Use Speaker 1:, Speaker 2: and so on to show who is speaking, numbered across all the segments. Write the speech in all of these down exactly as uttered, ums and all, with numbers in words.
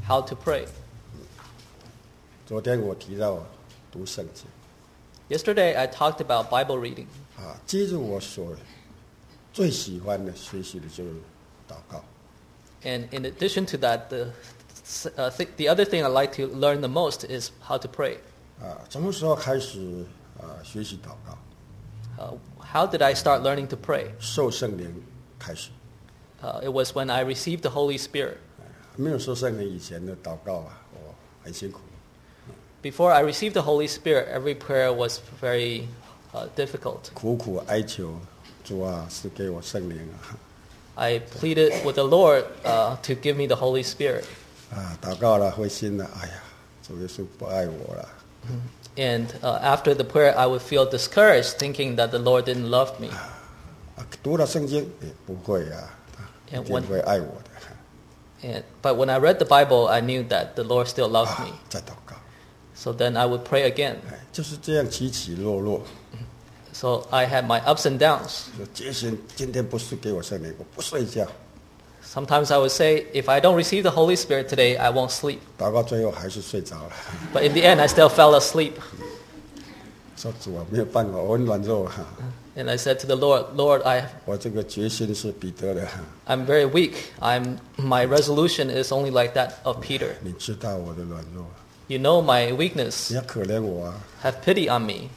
Speaker 1: how to pray.
Speaker 2: 昨天我提到读圣经
Speaker 1: Yesterday I talked about Bible reading.
Speaker 2: 啊，接着我所最喜欢的学习的就是祷告。
Speaker 1: And in addition to that, the, uh, th- the other thing I like to learn the most is how to pray.
Speaker 2: 啊，什么时候开始啊学习祷告？
Speaker 1: Uh, how did I start learning to pray?
Speaker 2: 受圣灵开始。
Speaker 1: Uh, it was when I received the Holy Spirit.
Speaker 2: 没有受圣灵以前的祷告啊，我很辛苦。
Speaker 1: Before I received the Holy Spirit, every prayer was very uh, difficult.
Speaker 2: 苦苦哀求主啊，是给我圣灵啊！
Speaker 1: I pleaded with the Lord uh, to give me the Holy Spirit.
Speaker 2: 啊，祷告了，灰心了，哎呀，主耶稣不爱我了。
Speaker 1: And uh, after the prayer, I would feel discouraged, thinking that the Lord didn't love me.
Speaker 2: 啊，读了圣经也不会啊，一
Speaker 1: And
Speaker 2: 定
Speaker 1: when,
Speaker 2: 会爱我的。
Speaker 1: and, but when I read the Bible, I knew that the Lord still loved
Speaker 2: 啊
Speaker 1: me.
Speaker 2: 再祷告，
Speaker 1: So then I would pray again.
Speaker 2: 哎，就是这样起起落落。
Speaker 1: So I had my ups and downs.
Speaker 2: 就决心今天不是给我圣灵，我不睡觉。
Speaker 1: Sometimes I would say, if I don't receive the Holy Spirit today, I won't sleep.
Speaker 2: 祷告最后还是睡着了。
Speaker 1: But in the end, I still fell asleep.
Speaker 2: 说主啊，没有办法，我很软弱哈。
Speaker 1: And I said to the Lord, Lord, I,
Speaker 2: 我这个决心是彼得的，
Speaker 1: I'm very weak. I'm, my resolution is only like that of Peter.
Speaker 2: 你知道我的软弱，
Speaker 1: You know my weakness.
Speaker 2: 你要可怜我啊！
Speaker 1: Have pity on me.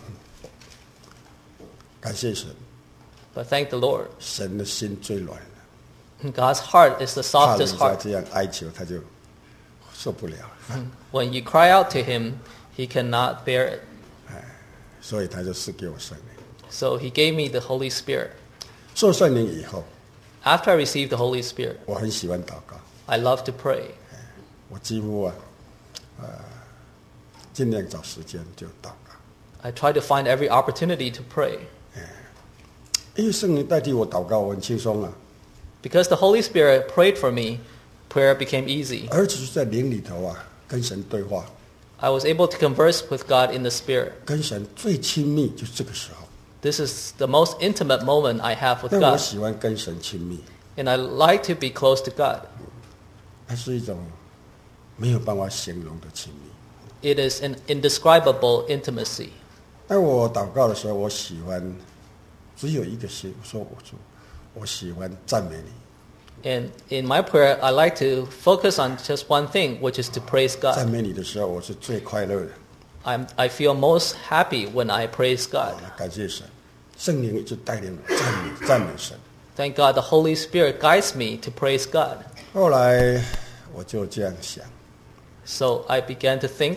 Speaker 2: 感谢神，
Speaker 1: But thank the Lord.
Speaker 2: 神的心最软了，
Speaker 1: God's heart is the
Speaker 2: 怕人
Speaker 1: softest
Speaker 2: 家
Speaker 1: heart.
Speaker 2: 这样哀求，他就受不了，
Speaker 1: When you cry out to him, he cannot bear it.
Speaker 2: 所以他就赐给我圣灵。
Speaker 1: So he gave me the Holy Spirit.
Speaker 2: 受圣灵以后，
Speaker 1: After I received the Holy Spirit,
Speaker 2: 我很喜欢祷告，
Speaker 1: I love to pray.
Speaker 2: 我几乎啊，呃，尽量找时间就祷告，
Speaker 1: I try to find every opportunity to pray.
Speaker 2: 因为圣灵代替我祷告，我很轻松啊，
Speaker 1: Because the Holy Spirit prayed for me, prayer became easy.
Speaker 2: 而只是在灵里头啊，跟神对话，
Speaker 1: I was able to converse with God in the Spirit.
Speaker 2: 跟神最亲密就是这个时候。
Speaker 1: This is the most intimate moment I have with
Speaker 2: 但我
Speaker 1: God.
Speaker 2: 喜欢跟神亲密，
Speaker 1: And I like to be close to God.
Speaker 2: 它是一种没有办法形容的亲密。
Speaker 1: It is an indescribable intimacy.
Speaker 2: 当我祷告的时候，我喜欢只有一个心，我说我说我喜欢赞美你。
Speaker 1: And in my prayer, I like to focus on just one thing, which is to praise
Speaker 2: 赞
Speaker 1: God.
Speaker 2: 美你的时候，我是最快乐的。
Speaker 1: I'm, I feel most happy when I praise God.
Speaker 2: 感谢神，圣灵一直带领我赞美赞美神。
Speaker 1: Thank God the Holy Spirit guides me to praise God.
Speaker 2: 后来我就这样想，
Speaker 1: So I began to think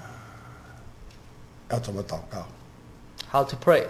Speaker 2: 要怎么祷告？
Speaker 1: how to pray.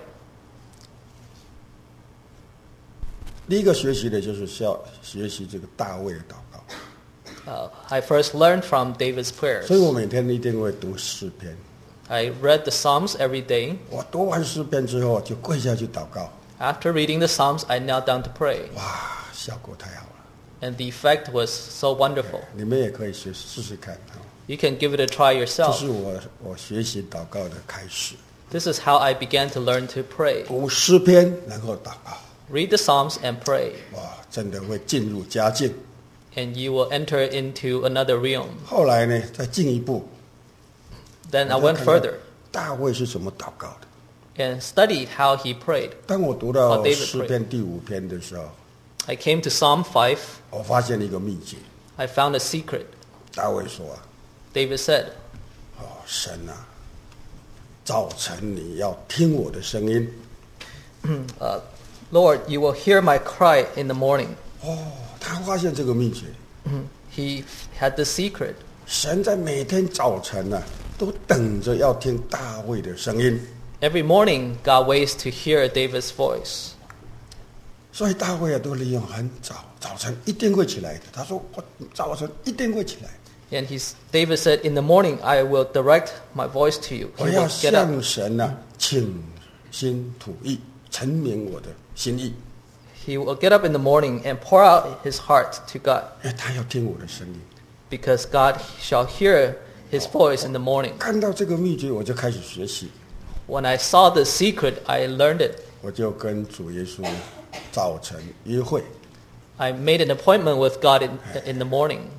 Speaker 2: 第一个学习的就是需要学习这个大卫的祷告，
Speaker 1: Uh, I first learned from David's prayers.
Speaker 2: 所以我每天一定会读诗篇。
Speaker 1: I read the Psalms every day.
Speaker 2: 我读完诗篇之后，就跪下去祷告，
Speaker 1: After reading the Psalms, I knelt down to pray.
Speaker 2: 哇，效果太好了！
Speaker 1: And the effect was so wonderful.
Speaker 2: 你们也可以学试试看啊。
Speaker 1: You can give it a try
Speaker 2: 这
Speaker 1: yourself.
Speaker 2: 是我我学习祷告的开始。
Speaker 1: This is how I began to learn to pray.
Speaker 2: 读诗篇，然后祷告，
Speaker 1: Read the Psalms and pray.
Speaker 2: 哇，真的会进入佳境。
Speaker 1: And you will enter into another realm.
Speaker 2: 后来呢，再进一步，
Speaker 1: Then I
Speaker 2: 我
Speaker 1: went
Speaker 2: 就看到
Speaker 1: further
Speaker 2: 大卫是怎么祷告的。
Speaker 1: and studied how he prayed.
Speaker 2: 当我读到
Speaker 1: Oh, David
Speaker 2: 诗篇第五篇的时候，
Speaker 1: I came to Psalm five.
Speaker 2: 我发现了一个秘诀。
Speaker 1: I found a secret.
Speaker 2: 大卫说啊，
Speaker 1: David said,
Speaker 2: 哦，神啊，早晨你要听我的声音。
Speaker 1: uh, Lord, you will hear my cry in the morning.
Speaker 2: 哦，他发现这个秘诀。
Speaker 1: He had the secret.
Speaker 2: 神在每天早晨呢、啊，都等着要听大卫的声音。
Speaker 1: Every morning, God waits to hear David's voice.
Speaker 2: 所以大卫啊，都利用很早，早晨一定会起来的。他说：“我早晨一定会起来，
Speaker 1: And he's, David said, in the morning, I will direct my voice to you.
Speaker 2: 我
Speaker 1: He
Speaker 2: 要
Speaker 1: will get up.
Speaker 2: 向神啊倾心吐意，陈明我的心意，
Speaker 1: He will get up in the morning and pour out his heart to God,
Speaker 2: 因为他要听我的声音。
Speaker 1: because God shall hear his voice in the morning.
Speaker 2: 看到这个秘诀，我就开始学习，
Speaker 1: When I saw the secret, I learned it.
Speaker 2: 我就跟主耶稣早晨约会。
Speaker 1: I made an appointment with God in, in the morning.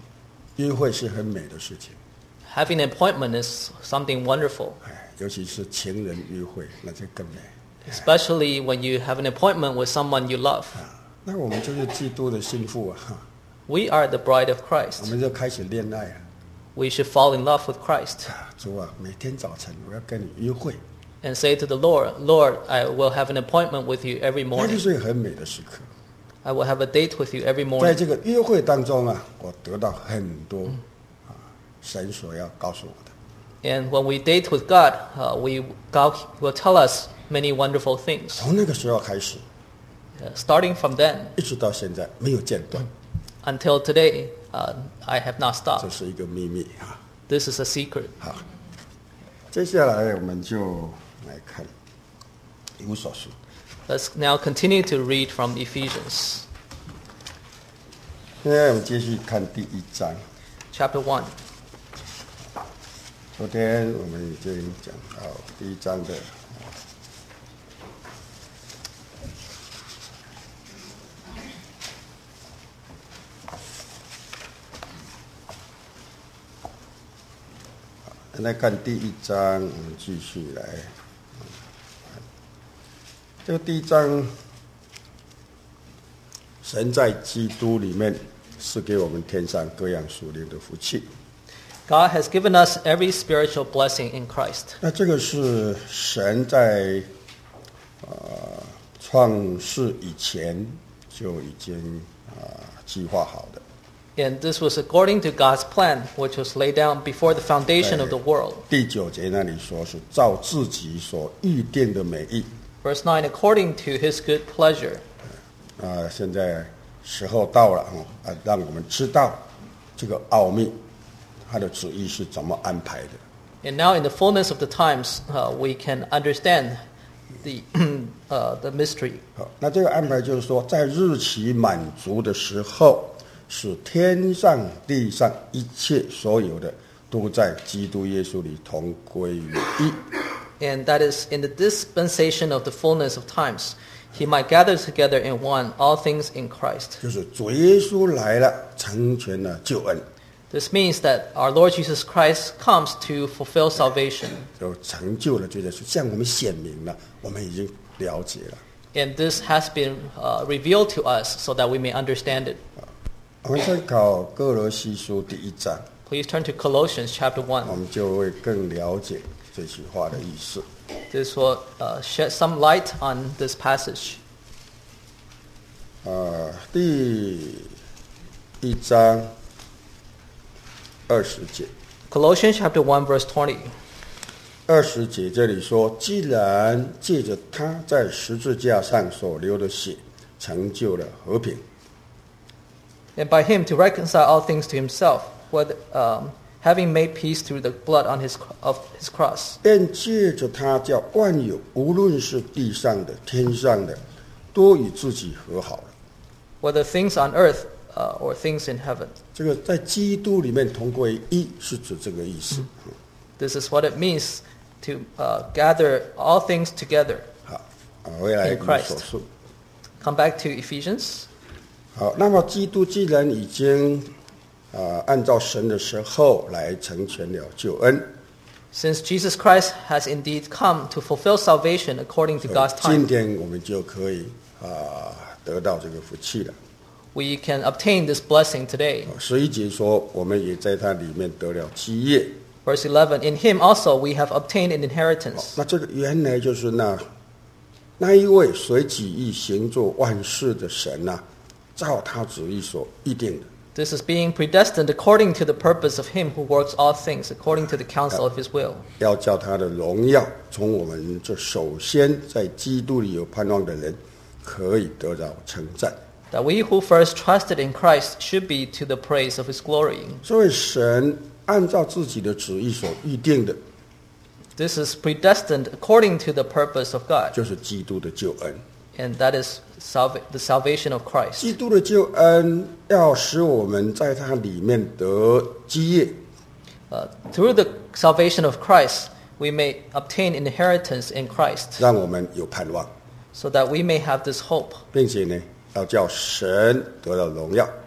Speaker 2: 约会是很美的事情，
Speaker 1: Having an appointment is something wonderful,
Speaker 2: 哎，尤其是情人约会，那就更美
Speaker 1: especially when you have an appointment with someone you love.
Speaker 2: 啊。那我们就是基督的心腹啊，哈
Speaker 1: We are the bride of
Speaker 2: 我
Speaker 1: Christ.
Speaker 2: 们就开始恋爱啊。
Speaker 1: We should fall in love with Christ
Speaker 2: 啊主啊，每天早晨我要跟你约会，
Speaker 1: and say to the Lord, Lord, I will have an appointment with you every
Speaker 2: 那就
Speaker 1: morning.
Speaker 2: 是一个很美的时刻。
Speaker 1: I will have a date with you every
Speaker 2: 在
Speaker 1: morning.
Speaker 2: 这个约会当中啊，我得到很多啊神所要告诉我的。
Speaker 1: And when we date with God, uh, we God will tell us many wonderful things.
Speaker 2: 从那个时候开始，
Speaker 1: Uh, starting from then
Speaker 2: 一直到现在没有间断，
Speaker 1: until today, uh, I have not
Speaker 2: 这
Speaker 1: stopped.
Speaker 2: 是一个秘密啊。
Speaker 1: This is a secret.
Speaker 2: 好，接下来我们就来看以弗所书。
Speaker 1: Let's now continue to read from Ephesians
Speaker 2: 现在我们继续看第一章。
Speaker 1: chapter one.
Speaker 2: 昨天我们已经讲到第一章的现在看第一章，我们继续来。这个第一章，神在基督里面赐给我们天上各样属灵的福气。
Speaker 1: God has given us every spiritual blessing in Christ.
Speaker 2: 那这个是神在呃创世以前就已经啊、呃、计划好的。
Speaker 1: And this was according to God's plan, which was laid down before the foundation of the world.
Speaker 2: 第九节那里说是照自己所预定的美意。
Speaker 1: Verse nine, according to his good pleasure.
Speaker 2: 啊、现在时候到了哦，啊，让我们知道这个奥秘，他的旨意是怎么安排的。
Speaker 1: And now in the fullness of the times, uh, we can understand the, uh, the mystery.
Speaker 2: 好，那这个安排就是说，在日期满足的时候，使天上地上一切所有的都在基督耶稣里同归于一。
Speaker 1: And that is in the dispensation of the fullness of times, he might gather together in one all things in Christ.
Speaker 2: 就是主耶稣来了，成全了救恩，
Speaker 1: This means that our Lord Jesus Christ comes to fulfill salvation.
Speaker 2: 就成就了这件事，向我们显明了，我们已经了解了。
Speaker 1: And this has been uh, revealed to us so that we may understand it.
Speaker 2: 我们参考哥罗西书第一章，
Speaker 1: Please turn to Colossians chapter
Speaker 2: 我
Speaker 1: one.
Speaker 2: 们就会更了解这句话的意思。
Speaker 1: This will uh, shed some light on this passage.
Speaker 2: 呃，第一章二十节，
Speaker 1: Colossians chapter one verse twenty.
Speaker 2: 二十节这里说，既然借着他在十字架上所流的血，成就了和平，
Speaker 1: And by him to reconcile all things to himself, whether, um, having made peace through the blood on his, of his cross.
Speaker 2: 便借着他叫万有，无论是地上的、天上的，都与自己和好了。
Speaker 1: Whether things on earth uh, or things in heaven.
Speaker 2: 这个在基督里面同归一，是指这个意思。
Speaker 1: This is what it means to uh, gather all things together.
Speaker 2: 好，啊，回来
Speaker 1: In
Speaker 2: 以
Speaker 1: Christ.
Speaker 2: 所述。
Speaker 1: Come back to Ephesians.
Speaker 2: 好，那么基督既然已经啊、呃按照神的时候来成全了救恩，
Speaker 1: Since Jesus Christ has indeed come to fulfill salvation according to God's
Speaker 2: 今
Speaker 1: time,
Speaker 2: 天我们就可以啊、得到这个福气了。
Speaker 1: we can obtain this blessing today.
Speaker 2: 十一节说，我们也在它里面得了基业。
Speaker 1: Verse eleven, in him also we have obtained an inheritance.
Speaker 2: 那这个原来就是那那一位随己意行做万事的神呐、照他旨意所预定的。
Speaker 1: This is being predestined according to the purpose of him who works all things according to the counsel of his will.
Speaker 2: 要叫他的荣耀从我们这首先在基督里有盼望的人，可以得到称赞。
Speaker 1: That we who first trusted in Christ should be to the praise of his glory.
Speaker 2: 所以神按照自己的旨意所预定的，
Speaker 1: This is predestined according to the purpose of God,
Speaker 2: 就是基督的救恩。
Speaker 1: and that is salva- the salvation of Christ.
Speaker 2: 基督的救恩要使我们在他里面得基业，
Speaker 1: Uh, through the salvation of Christ, we may obtain inheritance in Christ,
Speaker 2: 让我们有盼望，
Speaker 1: so that we may have this hope,
Speaker 2: 并且呢，要叫神得到荣耀。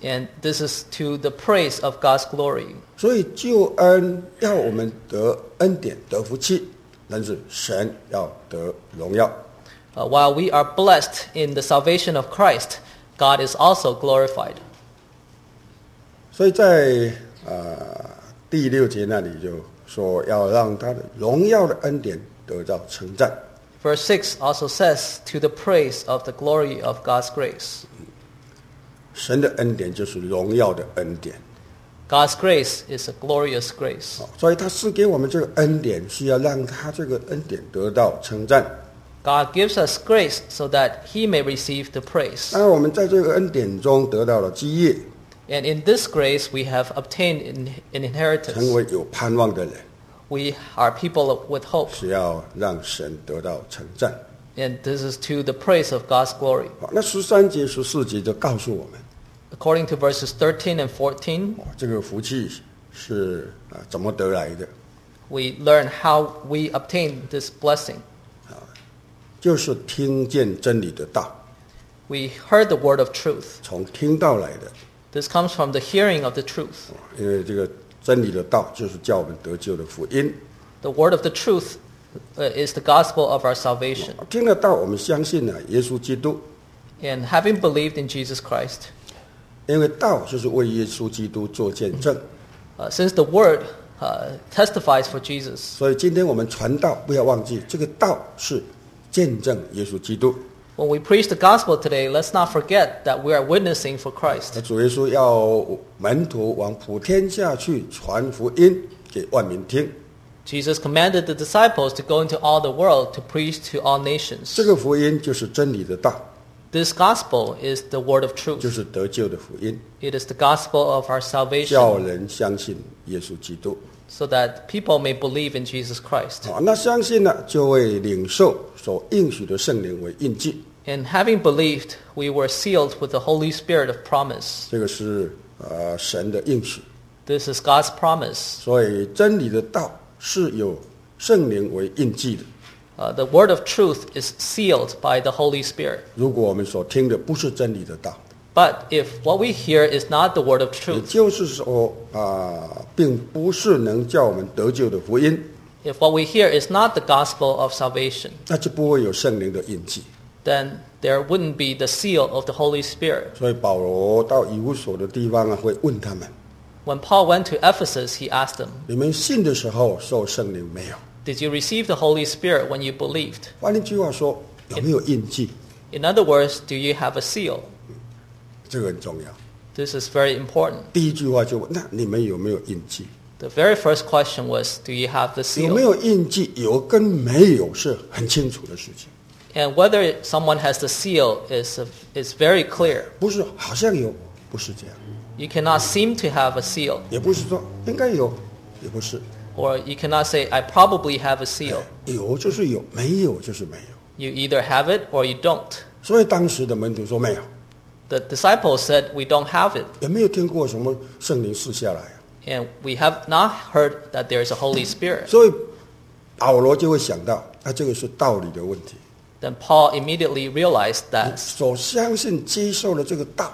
Speaker 1: And this is to the praise of God's glory.
Speaker 2: 所以救恩要我们得恩典得福气，但是神要得荣耀。
Speaker 1: Uh, while we are blessed in the salvation of Christ, God is also glorified.
Speaker 2: 所以在呃第六节那里就说要让他的荣耀的恩典得到称赞。
Speaker 1: Verse six also says, to the praise of the glory of God's grace.
Speaker 2: 神的恩典就是荣耀的恩典。
Speaker 1: God's grace is a glorious grace.
Speaker 2: 所以他赐给我们这个恩典，是要让他这个恩典得到称赞。
Speaker 1: God gives us grace so that He may receive the praise.
Speaker 2: 当我们在这个恩典中得到了基业，
Speaker 1: And in this grace we have obtained an
Speaker 2: 成
Speaker 1: inheritance.
Speaker 2: 为有盼望的人，
Speaker 1: We are people with hope.
Speaker 2: 是要让神得到称赞。
Speaker 1: And this is to the praise of God's glory.
Speaker 2: 好，那十三节、十四节就告诉我们，
Speaker 1: According to verses thirteen and fourteen,
Speaker 2: 哦这个福气是啊怎么得来的？
Speaker 1: we learn how we obtain this blessing.
Speaker 2: 就是听见真理的道，
Speaker 1: We heard the word of truth.
Speaker 2: 从听到来的。
Speaker 1: This comes from the hearing of the truth.
Speaker 2: 因为这个真理的道就是叫我们得救的福音。
Speaker 1: The word of the truth uh, is the gospel of our salvation.
Speaker 2: 听得到，我们相信呢，耶稣基督，
Speaker 1: And having believed in Jesus Christ,
Speaker 2: 因为道就是为耶稣基督做见证，
Speaker 1: uh, since the word uh, testifies for Jesus,
Speaker 2: 所以今天我们传道，不要忘记这个道是见证耶稣基督。
Speaker 1: when we preach the gospel today, let's not forget that we are witnessing for Christ.
Speaker 2: 那主耶稣要门徒往普天下去传福音给万民听，
Speaker 1: Jesus commanded the disciples to go into all the world to preach to all nations.
Speaker 2: 这个福音就是真理的道，
Speaker 1: This gospel is the word of
Speaker 2: 就
Speaker 1: truth.
Speaker 2: 是得救的福音，
Speaker 1: It is the gospel of our
Speaker 2: 叫
Speaker 1: salvation
Speaker 2: 人相信耶稣基督。
Speaker 1: so that people may believe in Jesus Christ.
Speaker 2: 好，那相信呢，就会领受所应许的圣灵为印记。
Speaker 1: And having believed, we were sealed with the Holy Spirit of promise.
Speaker 2: 这个是呃神的应许，
Speaker 1: This is God's promise.
Speaker 2: 所以真理的道是有圣灵为印记的。
Speaker 1: Uh, the word of truth is sealed by the Holy Spirit.
Speaker 2: 如果我们所听的不是真理的道，
Speaker 1: But if what we hear is not the word of
Speaker 2: 也
Speaker 1: truth,
Speaker 2: 就是说啊、并不是能叫我们得救的福音，
Speaker 1: if what we hear is not the gospel of salvation,
Speaker 2: 那就不会有圣灵的印记。
Speaker 1: then there wouldn't be the seal of the Holy Spirit.
Speaker 2: 所以保罗到以弗所的地方啊，会问他们：
Speaker 1: When Paul went to Ephesus, he asked them,
Speaker 2: 你们信的时候受圣灵没有？
Speaker 1: Did you receive the Holy Spirit when you believed?
Speaker 2: 换一句话说，有没有印记？
Speaker 1: In other words, do you have a seal?
Speaker 2: 这个很重要。
Speaker 1: This is very important.
Speaker 2: 第一句话就问：那你们有没有印记？
Speaker 1: The very first question was, do you have the
Speaker 2: 有没
Speaker 1: seal?
Speaker 2: 有印记？有跟没有是很清楚的事情。
Speaker 1: And whether someone has the seal is, is very clear.
Speaker 2: 不是好像有，不是这样，
Speaker 1: You cannot seem to have a seal,
Speaker 2: 也不是说应该有，也不是，
Speaker 1: or you cannot say, I probably have a seal.
Speaker 2: 有就是有，没有就是没有。
Speaker 1: You either have it or you don't.
Speaker 2: 所以当时的门徒说没有，
Speaker 1: The disciples said, we don't have it.
Speaker 2: 也没有听过什么圣灵赐下来啊。
Speaker 1: And we have not heard that there is a Holy Spirit.
Speaker 2: 所以保罗就会想到，啊，这个是道理的问题。
Speaker 1: Then Paul immediately realized
Speaker 2: 你
Speaker 1: that
Speaker 2: 所相信接受的这个道，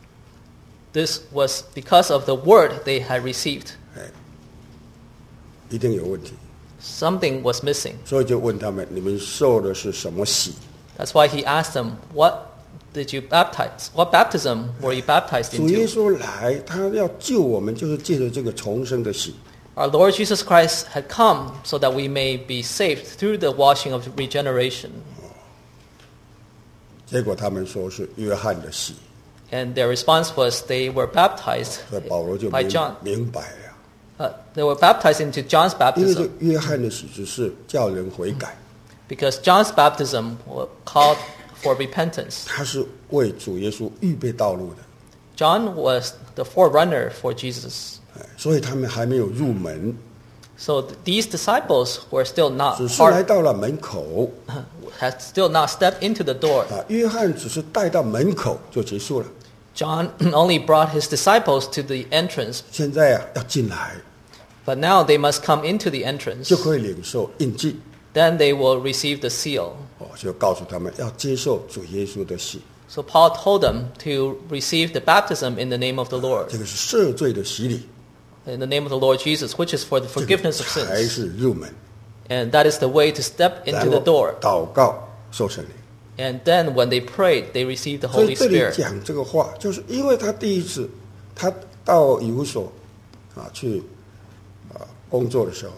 Speaker 1: this was because of the word they had received.
Speaker 2: 哎，一定有问题。
Speaker 1: Something was missing.
Speaker 2: 所以就问他们：你们受的是什么洗？
Speaker 1: That's why he asked them, what did you baptize? What baptism were you baptized
Speaker 2: 主耶
Speaker 1: into?
Speaker 2: 稣来，他要救我们，就是借着这个重生的洗。
Speaker 1: Our Lord Jesus Christ had come so that we may be saved through the washing of regeneration.
Speaker 2: 结果他们说是约翰的洗，
Speaker 1: And their response was they were baptized
Speaker 2: 所以保罗就
Speaker 1: by
Speaker 2: 明
Speaker 1: John.
Speaker 2: 明白了。
Speaker 1: Uh, they were baptized into John's
Speaker 2: 因为这
Speaker 1: baptism
Speaker 2: 约翰的洗只是叫人悔改，
Speaker 1: because John's baptism was called for repentance.
Speaker 2: 他是为主耶稣预备道路的，
Speaker 1: John was the forerunner for Jesus.
Speaker 2: 哎所以他们还没有入门，
Speaker 1: So th- these disciples were still not
Speaker 2: 只是来
Speaker 1: part,
Speaker 2: 到了门口
Speaker 1: had still not stepped into the door.
Speaker 2: 啊。约翰只是带到门口就结束了，
Speaker 1: John only brought his disciples to the entrance,
Speaker 2: 现在啊要进来
Speaker 1: but now they must come into the entrance.
Speaker 2: 就可以领受印记。
Speaker 1: Then they will receive the seal.
Speaker 2: 哦，就告诉他们要接受主耶稣的洗，
Speaker 1: So Paul told them to receive the baptism in the name of the Lord,
Speaker 2: 这个是赦罪的洗礼，
Speaker 1: in the name of the Lord Jesus, which is for the
Speaker 2: 这个
Speaker 1: forgiveness of
Speaker 2: 才
Speaker 1: sins.
Speaker 2: 是入门。
Speaker 1: And that is the way to step
Speaker 2: 然
Speaker 1: into
Speaker 2: 后
Speaker 1: the door.
Speaker 2: 祷告受圣灵。
Speaker 1: And then when they prayed, they received the
Speaker 2: 所
Speaker 1: Holy
Speaker 2: 以这里
Speaker 1: Spirit.
Speaker 2: 讲这个话，就是因为他第一次他到以弗所啊去啊工作的时候，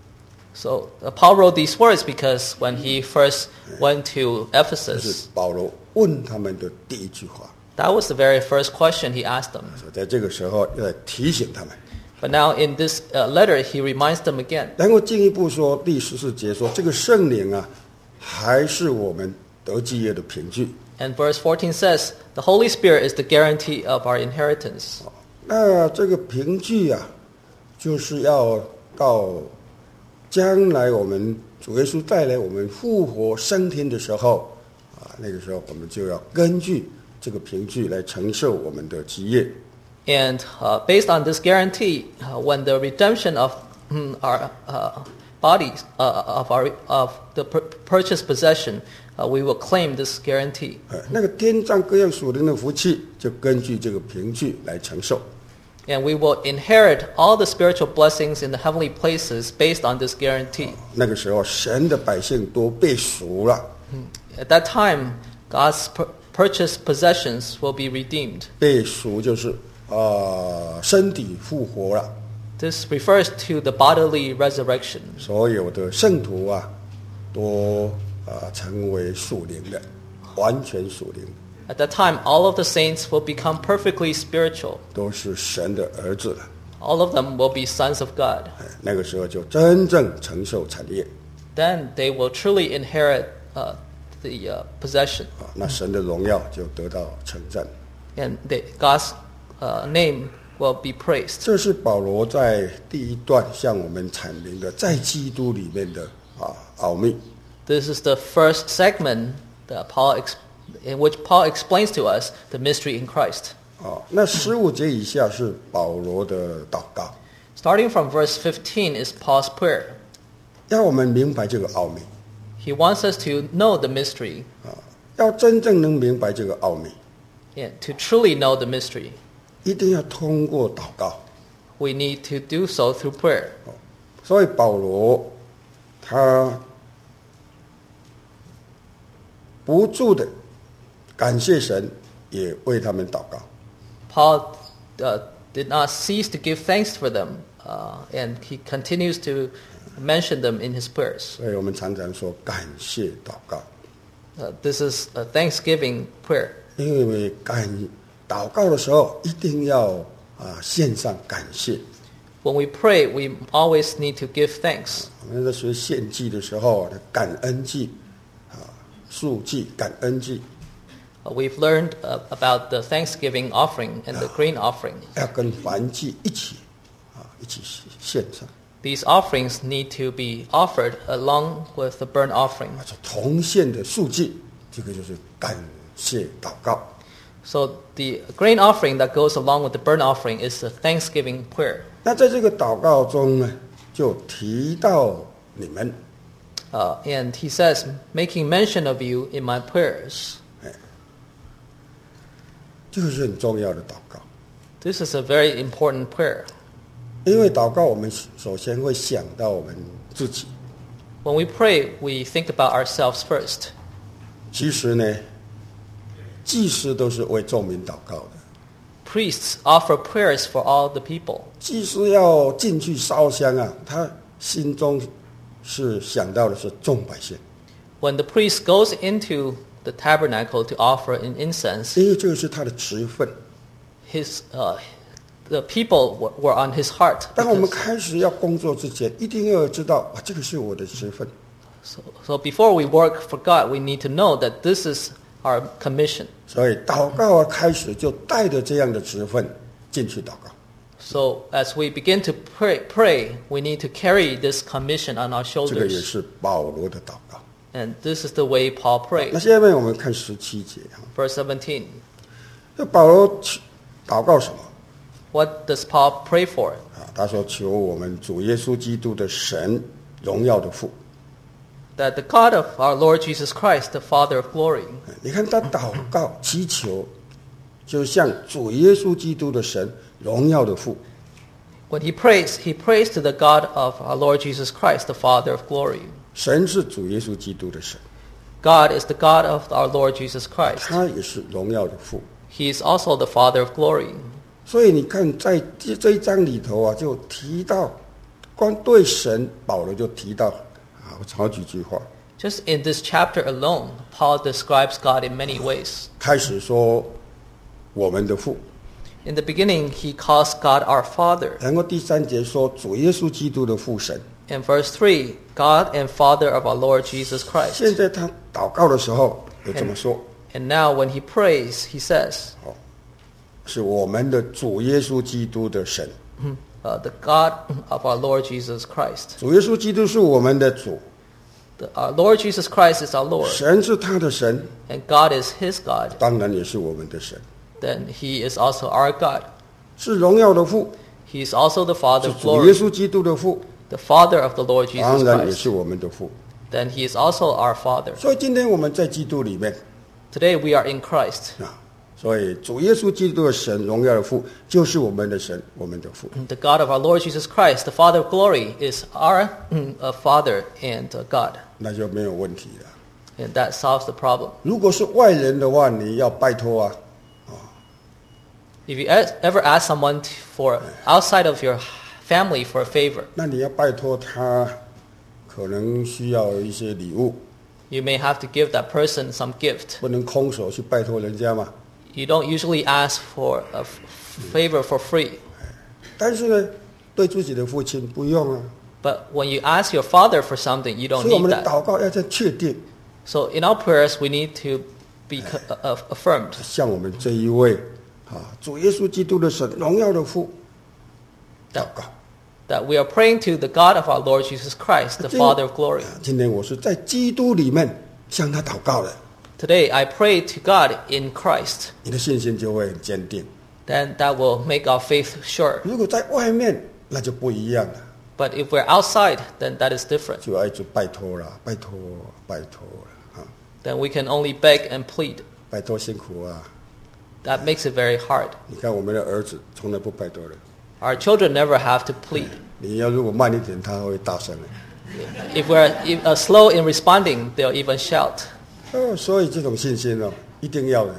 Speaker 1: So uh, Paul wrote these words because when he first went to
Speaker 2: 这
Speaker 1: Ephesus,
Speaker 2: 是保罗问他们的第一句话。
Speaker 1: that was the very first question he asked them.
Speaker 2: 所以在这个时候要提醒他们。
Speaker 1: But now in this uh, letter, he reminds them again.
Speaker 2: 然后进一步说，第十四节说，这个圣灵啊，还是我们得基业的凭据。
Speaker 1: And verse fourteen says, the Holy Spirit is the guarantee of our inheritance.
Speaker 2: 那这个凭据啊，就是要到将来我们主耶稣带来我们复活升天的时候啊，那个时候我们就要根据这个凭据来承受我们的基业。
Speaker 1: And uh, based on this guarantee, uh, when the redemption of mm, our uh, bodies, uh, of our of the pur- purchased possession, uh, we will claim this guarantee.
Speaker 2: 呃，那个天上各样属灵的福气，就根据这个凭据来承受。
Speaker 1: And we will inherit all the spiritual blessings in the heavenly places based on this guarantee.
Speaker 2: 那个时候，神的百姓都被赎了。
Speaker 1: At that time, God's pur- purchased possessions will be redeemed.
Speaker 2: 被赎就是呃身体复活了，
Speaker 1: This refers to the bodily resurrection.
Speaker 2: 所有的圣徒啊，都呃成为属灵的，完全属灵，
Speaker 1: At that time, all of the saints will become perfectly spiritual.
Speaker 2: 都是神的儿子了。
Speaker 1: All of them will be sons of God.
Speaker 2: 哎，那个时候就真正承受产业
Speaker 1: Then they will truly inherit uh, the uh, possession.
Speaker 2: 啊，那神的荣耀就得到称赞。
Speaker 1: And they, God's uh, name will be praised.
Speaker 2: 这是保罗在第一段向我们阐明的在基督里面的啊奥秘。
Speaker 1: This is the first segment that Paul ex- in which Paul explains to us the mystery in Christ.
Speaker 2: 啊，那十五节以下是保罗的祷告，
Speaker 1: Starting from verse fifteen is Paul's prayer.
Speaker 2: 要我们明白这个奥秘
Speaker 1: He wants us to know the mystery,
Speaker 2: 啊，要真正能明白这个奥秘，
Speaker 1: and to truly know the mystery,
Speaker 2: 一定要通过祷告。
Speaker 1: we need to do so through prayer.
Speaker 2: 所以保罗他不住的感谢神，也为他们祷告。
Speaker 1: Paul uh, did not cease to give thanks for them, uh, and he continues to mention them in his prayers.
Speaker 2: 所以我们常常说感谢祷告，
Speaker 1: Uh, this is a thanksgiving prayer.
Speaker 2: 因为感祷告的时候一定要啊献上感谢。
Speaker 1: When we pray, we always need to give thanks.
Speaker 2: 我们在学献祭的时候，感恩祭啊、赎祭、感恩祭
Speaker 1: Uh, we've learned uh, about the thanksgiving offering and the grain offering.
Speaker 2: 要跟燔祭一起啊一起献上，
Speaker 1: These offerings need to be offered along with the burnt offering.
Speaker 2: 啊，同献的赎祭，这个就是感谢祷告。
Speaker 1: So the grain offering that goes along with the burnt offering is the thanksgiving prayer.
Speaker 2: 那在这个祷告中呢，就提到你们，
Speaker 1: Uh, and he says, making mention of you in my prayers.
Speaker 2: 这个是很重要的祷告。
Speaker 1: This is a very important prayer.
Speaker 2: 因为祷告，我们首先会想到我们自己。
Speaker 1: When we pray, we think about ourselves first.
Speaker 2: 其实呢，祭司都是为众民祷告的。
Speaker 1: Priests offer prayers for all the people.
Speaker 2: 祭司要进去烧香啊，他心中是想到的是众百姓，
Speaker 1: When the priest goes into the tabernacle to offer an incense,
Speaker 2: 因为这个是他的职分。
Speaker 1: his uh, the people were, were on his heart.
Speaker 2: 当我们
Speaker 1: because-
Speaker 2: 开始要工作之前，一定要知道啊，这个是我的职分。
Speaker 1: So, so before we work for God, we need to know that this is our commission.
Speaker 2: 所以祷告啊，开始就带着这样的职分进去祷告。
Speaker 1: So as we begin to pray, pray, we need to carry this commission on our
Speaker 2: 这个也
Speaker 1: shoulders.
Speaker 2: 是保罗的祷告。
Speaker 1: And this is the way Paul
Speaker 2: 那
Speaker 1: prayed.
Speaker 2: 下面我们看十七节啊，
Speaker 1: Verse seventeen.
Speaker 2: 这保罗祷告什么
Speaker 1: What does Paul pray for?
Speaker 2: 啊？他说：“求我们主耶稣基督的神荣耀的父，
Speaker 1: that the God of our Lord Jesus Christ, the Father of glory,
Speaker 2: 你看他祷告祈求，就像主耶稣基督的神荣耀的父。
Speaker 1: when he prays, he prays to the God of our Lord Jesus Christ, the Father of glory.
Speaker 2: 神是主耶稣基督的神，
Speaker 1: God is the God of our Lord Jesus Christ.
Speaker 2: 他也是荣耀的父。
Speaker 1: He is also the Father of glory.
Speaker 2: 所以你看，在这这一章里头啊，就提到光对神，保罗就提到啊好几句话。
Speaker 1: Just in this chapter alone, Paul describes God in many ways.
Speaker 2: 开始说我们的父，
Speaker 1: In the beginning, he calls God our Father.
Speaker 2: 然后第三节说主耶稣基督的父神。
Speaker 1: In verse three, God and Father of our Lord Jesus Christ.
Speaker 2: 现在他祷告的时候有这么说，
Speaker 1: And now when he prays, he says,
Speaker 2: 是我们的主耶稣基督的神。
Speaker 1: uh, the God of our Lord Jesus Christ.
Speaker 2: 主耶稣基督是我们的主，
Speaker 1: The, our Lord Jesus Christ is our Lord,
Speaker 2: 神是他的神，
Speaker 1: and God is his God.
Speaker 2: 当然也是我们的神，
Speaker 1: Then he is also our God.
Speaker 2: 是荣耀的父，
Speaker 1: He is also the Father
Speaker 2: 是
Speaker 1: of
Speaker 2: 主耶
Speaker 1: glory,
Speaker 2: 稣基督的父，
Speaker 1: the Father of the Lord Jesus
Speaker 2: 当然也
Speaker 1: Christ.
Speaker 2: 是我们的父。
Speaker 1: Then he is also our Father.
Speaker 2: 所以今天我们在基督里面
Speaker 1: Today we are in Christ.
Speaker 2: 啊，所以主耶稣基督的神，荣耀的父，就是我们的神，我们的父。
Speaker 1: The God of our Lord Jesus Christ, the Father of glory, is our uh, Father and uh, God.
Speaker 2: 那就没有问题了。
Speaker 1: And that solves the problem.
Speaker 2: 如果是外人的话，你要拜托啊，
Speaker 1: If you e- ever ask someone t- for outside of your family for a favor,
Speaker 2: 那你要拜托他，可能需要一些礼物，
Speaker 1: you may have to give that person some gift.
Speaker 2: 不能空手去拜托人家嘛。
Speaker 1: You don't usually ask for a f- favor for free.
Speaker 2: 但是呢，对自己的父亲不用啊。
Speaker 1: But when you ask your father for something, you don't
Speaker 2: 所以我们
Speaker 1: need
Speaker 2: 的
Speaker 1: that.
Speaker 2: 祷告要再确定，
Speaker 1: So in our prayers, we need to be co- uh, uh, affirmed.
Speaker 2: 像我们这一位啊，主耶稣基督的神，荣耀的父，祷告。
Speaker 1: That we are praying to the God of our Lord Jesus Christ, the
Speaker 2: 今
Speaker 1: Father of glory.
Speaker 2: 今天我是在基督里面向他祷告的，
Speaker 1: Today, I pray to God in Christ.
Speaker 2: 你的信心就会很坚定。
Speaker 1: Then that will make our faith sure.
Speaker 2: 如果在外面，那就不一样了，
Speaker 1: But if we're outside, then that is different.
Speaker 2: 就要一直拜托啦，拜托，拜托了啊，
Speaker 1: Then we can only beg and plead.
Speaker 2: 拜托辛苦啊！
Speaker 1: That makes it very hard.
Speaker 2: 你看我们的儿子从来不拜托人，
Speaker 1: Our children never have to plead.
Speaker 2: 你要如果慢一点，他会大声的。
Speaker 1: If we're if, uh, slow in responding, they'll even shout.
Speaker 2: 哦，所以这种信心哦，一定要的。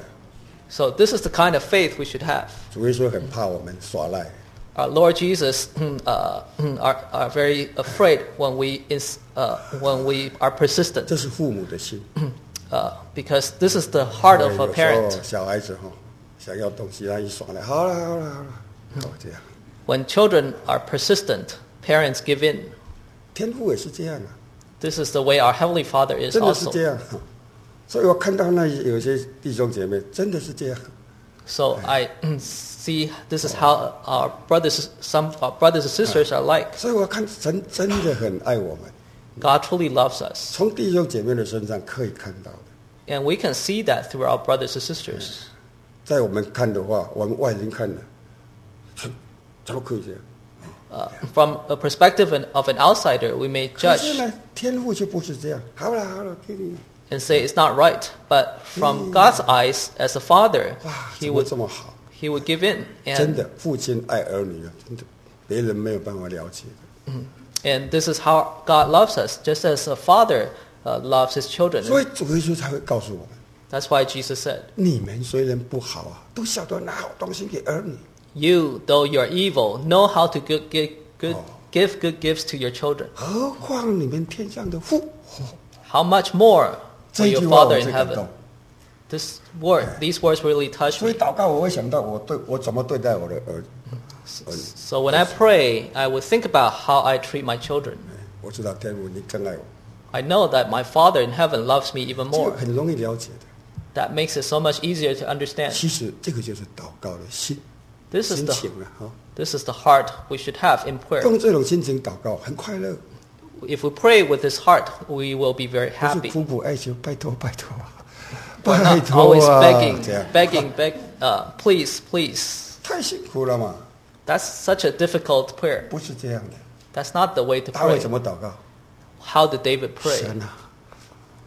Speaker 1: So this is the kind of faith we should have.
Speaker 2: 主耶稣很怕我们耍赖，
Speaker 1: Our Lord Jesus uh, are, are very afraid when we is, uh, when we are persistent,
Speaker 2: 这是父母的心。
Speaker 1: uh, because this is the heart of a
Speaker 2: 有时
Speaker 1: parent.
Speaker 2: 候小孩子哈、想要东西，他一耍赖，好了好了好了，哦这样。
Speaker 1: When children are persistent, parents give in.
Speaker 2: 天父也是这样啊，
Speaker 1: This is the way our Heavenly Father is
Speaker 2: 真的是
Speaker 1: also.
Speaker 2: 这样。所以我看到那有些弟兄姐妹真的是这样。
Speaker 1: So I see this is how our brothers, some our brothers and sisters are like.
Speaker 2: 所以我看神真的很爱我们，
Speaker 1: God truly loves us.
Speaker 2: 从弟兄姐妹的身上可以看到的。
Speaker 1: And we can see that through our brothers and sisters.
Speaker 2: 在我们看的话，我们外人看的，哼怎么可以这样？
Speaker 1: Uh, from a perspective an- of an outsider, we may
Speaker 2: 可是
Speaker 1: judge
Speaker 2: 呢，天父就不是这样。好了好了，给你。
Speaker 1: and say it's not right. But from God's eyes, as a father,
Speaker 2: 哇，
Speaker 1: he
Speaker 2: 怎么
Speaker 1: would
Speaker 2: 这么好？
Speaker 1: he would give in.
Speaker 2: 真
Speaker 1: And
Speaker 2: 的，父亲爱儿女啊，真的，别人没有办法了解的。
Speaker 1: and this is how God loves us, just as a father uh, loves his children.
Speaker 2: 所以主耶稣才会告诉我们：
Speaker 1: That's why Jesus said,
Speaker 2: 你们虽然不好啊，都晓得拿好东西给儿女。
Speaker 1: "You, though you're evil, know how to good, give good
Speaker 2: Oh.
Speaker 1: give good gifts to your children.
Speaker 2: 何况你们天上的父？哦
Speaker 1: How much more for
Speaker 2: 这
Speaker 1: your
Speaker 2: 句话
Speaker 1: Father
Speaker 2: 我
Speaker 1: in
Speaker 2: 最感
Speaker 1: heaven?"
Speaker 2: 动。
Speaker 1: This word, these words really touch
Speaker 2: 所以
Speaker 1: me.
Speaker 2: 祷告，我会想到我对我怎么对待我的儿儿女。
Speaker 1: So when I pray, I would think about how I treat my children.
Speaker 2: 我知道天父你更爱我，
Speaker 1: I know that my Father in heaven loves me even
Speaker 2: 这
Speaker 1: more.
Speaker 2: 个很容易了解的。
Speaker 1: That makes it so much easier to understand.
Speaker 2: 其实这个就是祷告的心
Speaker 1: This is
Speaker 2: 心
Speaker 1: the
Speaker 2: 情了哈。
Speaker 1: this is the heart we should have in prayer.
Speaker 2: 用这种心情祷告很快乐，
Speaker 1: If we pray with this heart, we will be very
Speaker 2: 不是
Speaker 1: happy.
Speaker 2: 苦苦哀求，拜托拜托啊，
Speaker 1: We're
Speaker 2: 拜
Speaker 1: not
Speaker 2: 托
Speaker 1: always
Speaker 2: 啊，
Speaker 1: begging,
Speaker 2: 这样
Speaker 1: begging, beg, uh, please, please.
Speaker 2: 太辛苦了嘛，
Speaker 1: That's such a difficult prayer.
Speaker 2: 不是这样的。
Speaker 1: That's not the way to
Speaker 2: 大卫
Speaker 1: pray.
Speaker 2: 怎么祷告？
Speaker 1: How did David pray?
Speaker 2: 神啊，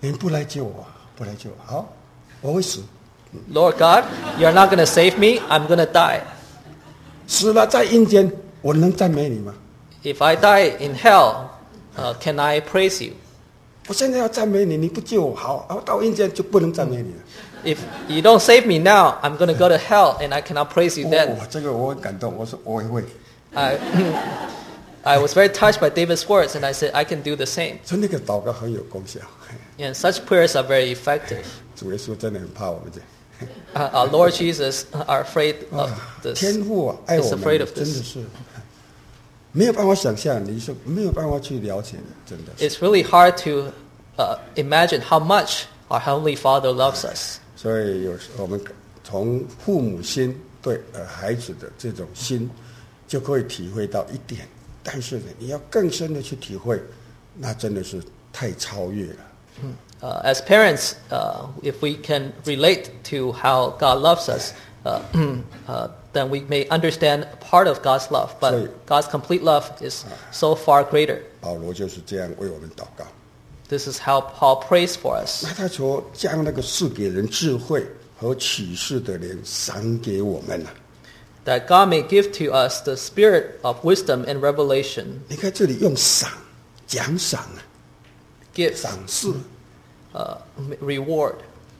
Speaker 2: 你不来救我，不来救我，好，我会死。
Speaker 1: Lord God, you're not going to save me. I'm going to die.
Speaker 2: 死了在阴间，我能赞美你吗？
Speaker 1: If I die in hell, uh, can I praise you?
Speaker 2: 我现在要赞美你，你不救我，好，然后到阴间就不能赞美你了。
Speaker 1: If you don't save me now, I'm going to go to hell and I cannot praise you
Speaker 2: 哦
Speaker 1: then.
Speaker 2: 这个我很感动，我说我也会。
Speaker 1: I, I was very touched by David's words and I said, I can do the same.
Speaker 2: 所以那个祷告很有功效。
Speaker 1: And such prayers are very effective.
Speaker 2: 主耶稣真的很怕我们这。
Speaker 1: Uh, our Lord Jesus are afraid of
Speaker 2: 啊，
Speaker 1: this.
Speaker 2: 天父啊，爱
Speaker 1: Is
Speaker 2: 我
Speaker 1: afraid
Speaker 2: 们
Speaker 1: of
Speaker 2: 真
Speaker 1: this.
Speaker 2: 的是没有办法想象，你是没有办法去了解的，真的是。
Speaker 1: It's really hard to uh, imagine how much our Heavenly Father loves us.
Speaker 2: 所以有时候我们从父母心对呃孩子的这种心，就可以体会到一点。但是呢，你要更深的去体会，那真的是太超越了。
Speaker 1: Uh, as parents, uh, if we can relate to how God loves us, uh, uh, then we may understand part of God's love. But
Speaker 2: So-
Speaker 1: God's complete love is so far greater.
Speaker 2: 保罗就是这样为我们祷告。
Speaker 1: This is how Paul prays for us.
Speaker 2: 那他说将那个赐给人智慧和启示的人赏给我们了。
Speaker 1: That God may give to us the spirit of wisdom and revelation.
Speaker 2: 你看这里用赏，奖赏啊，
Speaker 1: Give,
Speaker 2: 赏赐。
Speaker 1: uh, reward.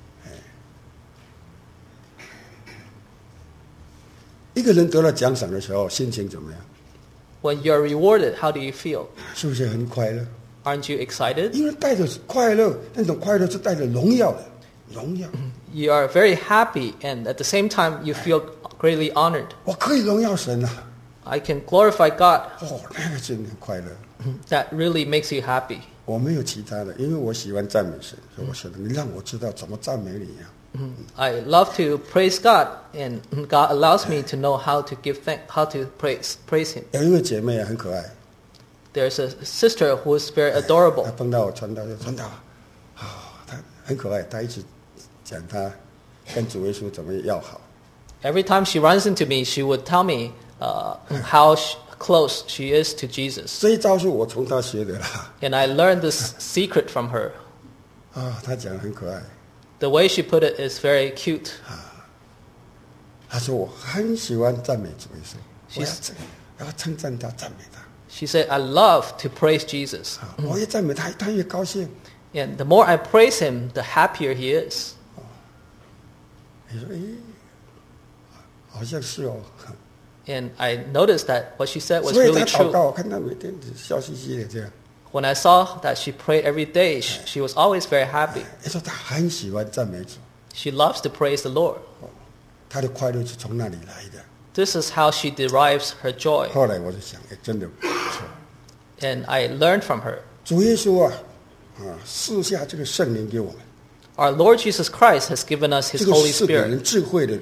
Speaker 2: 一个人得了奖赏的时候，心情怎么样？
Speaker 1: When you're rewarded, how do you feel?
Speaker 2: 是不是很快乐？
Speaker 1: Aren't you excited?
Speaker 2: 因为带着快乐，那种快乐是带着荣耀的，荣耀。
Speaker 1: You are very happy, and at the same time, you feel greatly honored.
Speaker 2: 我可以荣耀神啊！
Speaker 1: I can glorify God.
Speaker 2: 哦，那个真的很快乐。
Speaker 1: That really makes you happy.
Speaker 2: 我没有其他的，因为我喜欢赞美神，所以我说你让我知道怎么赞美你呀、
Speaker 1: I love to praise God, and God allows me to know how to give thank, how to praise praise Him.
Speaker 2: 有一位姐妹啊，很可爱，
Speaker 1: There's a sister who is very
Speaker 2: 她
Speaker 1: adorable.
Speaker 2: 碰到我传道就传道，啊、她很可爱，她一直讲她跟主耶稣怎么要好。
Speaker 1: Every time she runs into me, she would tell me uh, how sh- close she is to Jesus.
Speaker 2: 这一招是我从她学的啦，
Speaker 1: And I learned this secret from her.
Speaker 2: 啊，她讲得很可爱，
Speaker 1: The way she put it is very cute.
Speaker 2: 她说我很喜欢赞美主耶稣，我要
Speaker 1: She's-
Speaker 2: 称要称赞他，赞美他，
Speaker 1: She said, I love to praise Jesus.
Speaker 2: 啊，我越赞美他，他越高兴。
Speaker 1: And the more I praise Him, the happier He is.
Speaker 2: 你说，诶，好像是哦。
Speaker 1: And I noticed that what she said was
Speaker 2: 所以
Speaker 1: really
Speaker 2: 他祷
Speaker 1: true.
Speaker 2: 告，我看他每天笑嘻嘻的这样。
Speaker 1: When I saw that she prayed every day, she, she was always very happy.
Speaker 2: 你说他很喜欢赞美主，
Speaker 1: She loves to praise the Lord.
Speaker 2: 他的快乐是从那里来的。
Speaker 1: This is how she derives her joy.
Speaker 2: 后来我就想，哎，真的不错。
Speaker 1: And I learned from her.
Speaker 2: 主耶稣啊，啊，赐下这个圣灵给我们，
Speaker 1: Our Lord Jesus Christ has given us
Speaker 2: 这
Speaker 1: His
Speaker 2: 个
Speaker 1: Holy
Speaker 2: 是给
Speaker 1: Spirit.
Speaker 2: 人智慧的，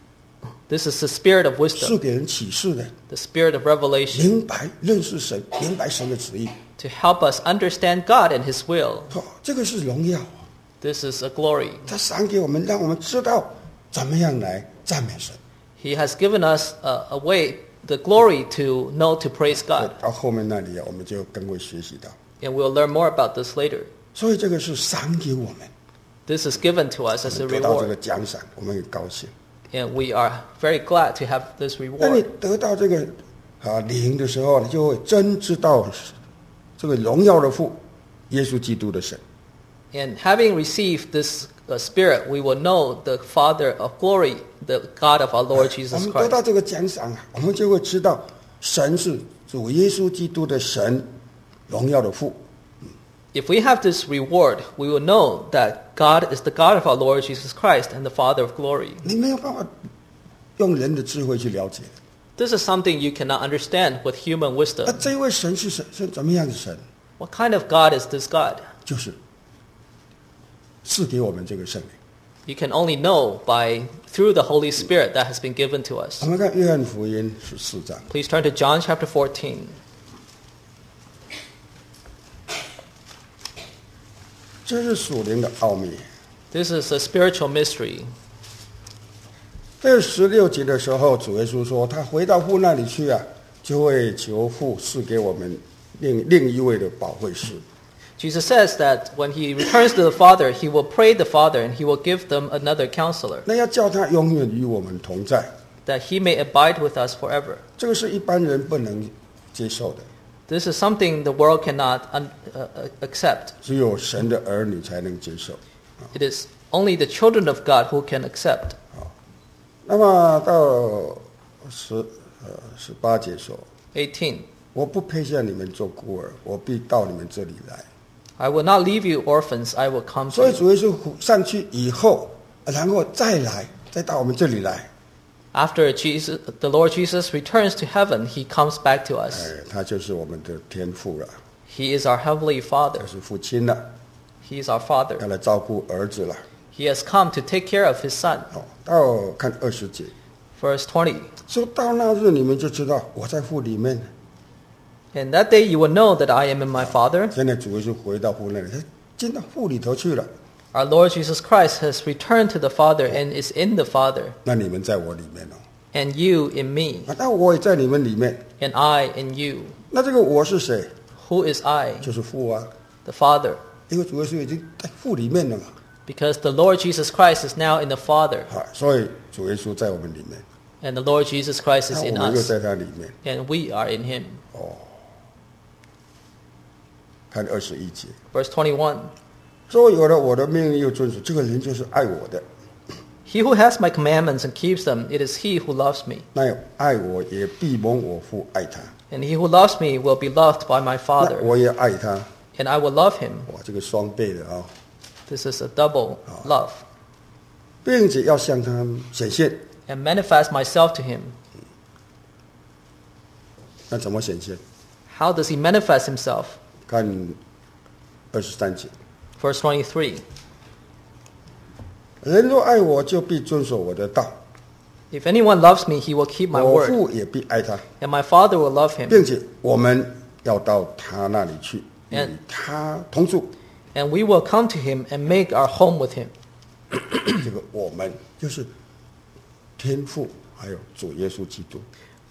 Speaker 1: This is the Spirit of
Speaker 2: 是
Speaker 1: wisdom,
Speaker 2: 给人启示的，
Speaker 1: the Spirit of revelation,
Speaker 2: 明白认识神，明白神的旨意。
Speaker 1: to help us understand God and His will.
Speaker 2: 哦，这个是荣耀，
Speaker 1: This is a glory.
Speaker 2: 他赏给我们，让我们知道怎么样来赞美神。
Speaker 1: He has given us a, a way, the glory to know to praise God.
Speaker 2: 到后面那里啊，我们就更会学习到。
Speaker 1: And we'll learn more about this later.
Speaker 2: 所以这个是赏给我们，
Speaker 1: This is given to us as a
Speaker 2: 得到这个
Speaker 1: reward.
Speaker 2: 奖赏，我们很高兴。
Speaker 1: And we are very glad to have this
Speaker 2: 那你
Speaker 1: reward.
Speaker 2: 得到这个啊灵的时候，你就会真知道这个荣耀的父，耶稣基督的神。
Speaker 1: And having received this uh, Spirit, we will know the Father of glory, the God of our Lord
Speaker 2: 我
Speaker 1: Jesus
Speaker 2: 们得到
Speaker 1: Christ.
Speaker 2: 这个奖赏啊，我们就会知道神是主耶稣基督的神，荣耀的父。
Speaker 1: If we have this reward, we will know that God is the God of our Lord Jesus Christ and the Father of glory.
Speaker 2: 你没有办法用人的智慧去了解。
Speaker 1: This is something you cannot understand with human
Speaker 2: 那
Speaker 1: wisdom.
Speaker 2: 这位神是神是怎么样的神？
Speaker 1: What kind of God is this God?
Speaker 2: 就是赐给我们这个圣灵。
Speaker 1: You can only know by through the Holy Spirit that has been given to us.
Speaker 2: 我们看约翰福音十四章，
Speaker 1: Please turn to John chapter fourteen.
Speaker 2: 这是属灵的奥秘。
Speaker 1: This is a spiritual mystery.
Speaker 2: 在十六节的时候，主耶稣说，他回到父那里去啊，就会求父赐给我们另另一位的保惠师。
Speaker 1: Jesus says that when he returns to the Father, he will pray the Father and he will give them another counselor,
Speaker 2: 那要叫他永远与我们同在，
Speaker 1: that he may abide with us forever.
Speaker 2: 这个是一般人不能接受的，
Speaker 1: This is something the world cannot un, uh, accept.
Speaker 2: 只有神的儿女才能接受。
Speaker 1: It is only the children of God who can accept.
Speaker 2: 那么到十呃十八节说，
Speaker 1: eighteen.
Speaker 2: 我不配向你们做孤儿，我必到你们这里来。
Speaker 1: I will not leave you orphans, I will come
Speaker 2: 所
Speaker 1: to
Speaker 2: 以
Speaker 1: you.
Speaker 2: 主耶稣上去以后，然后再来，再到我们这里来，
Speaker 1: After Jesus, the Lord Jesus returns to heaven, he comes back to us.
Speaker 2: 哎，他就是我们的天父了，
Speaker 1: He is our heavenly
Speaker 2: 他
Speaker 1: Father.
Speaker 2: 是父亲了，
Speaker 1: He is our
Speaker 2: 要
Speaker 1: Father.
Speaker 2: 来照顾儿子了。
Speaker 1: He has come to take care of his Son.
Speaker 2: 哦，到看二十节，
Speaker 1: Verse twenty.
Speaker 2: 说到那日你们就知道我在父里面。
Speaker 1: And that day you will know that I am in my Father.
Speaker 2: 现在主耶稣回到父那里，他进到父里头去了。
Speaker 1: Our Lord Jesus Christ has returned to the Father and is in the Father.
Speaker 2: 那你们在我里面哦，
Speaker 1: And you in me.
Speaker 2: 啊，那我也在你们里面。
Speaker 1: And I in you.
Speaker 2: 那这个我是谁？
Speaker 1: Who is I?
Speaker 2: 就是父啊，
Speaker 1: The Father.
Speaker 2: 因为主耶稣已经在父里面了嘛。
Speaker 1: Because the Lord Jesus Christ is now in the Father.
Speaker 2: 啊，所以主耶稣在我们里面，
Speaker 1: And the Lord Jesus Christ
Speaker 2: 那
Speaker 1: is
Speaker 2: 我
Speaker 1: in
Speaker 2: 们又
Speaker 1: us.
Speaker 2: 在他里面。
Speaker 1: And we are in him.
Speaker 2: 看二十一节，
Speaker 1: Verse twenty-one.
Speaker 2: 说有了我的命令又遵守，这个人就是爱我的。
Speaker 1: He who has my commandments and keeps them, it is he who loves me.
Speaker 2: 那有爱我也必蒙我父爱他，
Speaker 1: And he who loves me will be loved by my
Speaker 2: 那
Speaker 1: Father.
Speaker 2: 我也爱他。
Speaker 1: And I will love him.
Speaker 2: 哇，这个双倍的啊、
Speaker 1: This is a double love.
Speaker 2: 并且要向他显现。
Speaker 1: And manifest myself to him.
Speaker 2: 那怎么显现？
Speaker 1: How does he manifest himself?
Speaker 2: 看二十三节，
Speaker 1: Verse twenty-three.
Speaker 2: 人若爱我，就必遵守我的道，
Speaker 1: If anyone loves me, he will keep my
Speaker 2: 我
Speaker 1: word.
Speaker 2: 父也必爱他，
Speaker 1: And my Father will love him.
Speaker 2: 并且我们要到他那里去，与
Speaker 1: And-
Speaker 2: 他同住。
Speaker 1: And we will come to him and make our home with him.
Speaker 2: 这个我们就是天父，还有主耶稣基督。